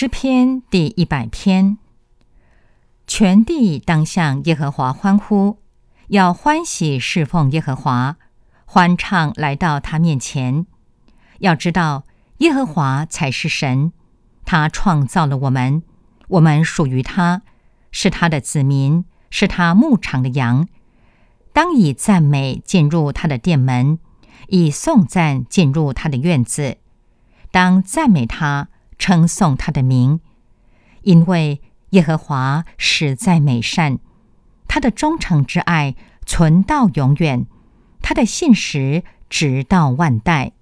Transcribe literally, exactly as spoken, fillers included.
诗篇第一百篇。全地当向耶和华欢呼，要欢喜侍奉耶和华，欢唱来到他面前。要知道耶和华才是神，他创造了我们，我们属于他，是他的子民，是他牧场的羊。当以赞美进入他的殿门，以颂赞进入他的院子。当赞美他，称颂他的名，因为耶和华实在美善，他的忠诚之爱存到永远，他的信实直到万代。